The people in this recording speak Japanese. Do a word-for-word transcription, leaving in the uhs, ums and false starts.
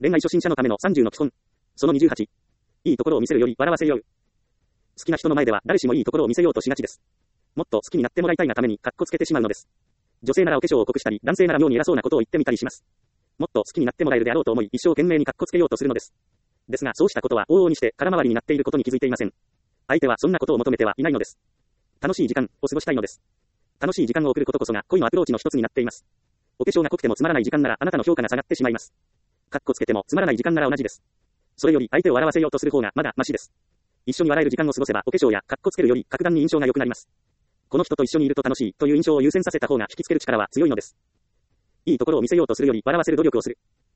恋愛初心者のためのさんじゅうの基本。そのにじゅうはち。いいところを見せるより笑わせよう。好きな人の前では誰しもいいところを見せようとしがちです。もっと好きになってもらいたいがためにカッコつけてしまうのです。女性ならお化粧を濃くしたり、男性なら妙に偉そうなことを言ってみたりします。もっと好きになってもらえるであろうと思い、一生懸命にカッコつけようとするのです。ですが、そうしたことは往々にして空回りになっていることに気づいていません。相手はそんなことを求めてはいないのです。楽しい時間を過ごしたいのです。楽しい時間を送ることこそが恋のアプローチの一つになっています。お化粧が濃くてもつまらない時間ならあなたの評価が下がってしまいます。カッコつけてもつまらない時間なら同じです。それより相手を笑わせようとする方がまだマシです。一緒に笑える時間を過ごせばお化粧やカッコつけるより格段に印象が良くなります。この人と一緒にいると楽しいという印象を優先させた方が引きつける力は強いのです。いいところを見せようとするより笑わせる努力をする。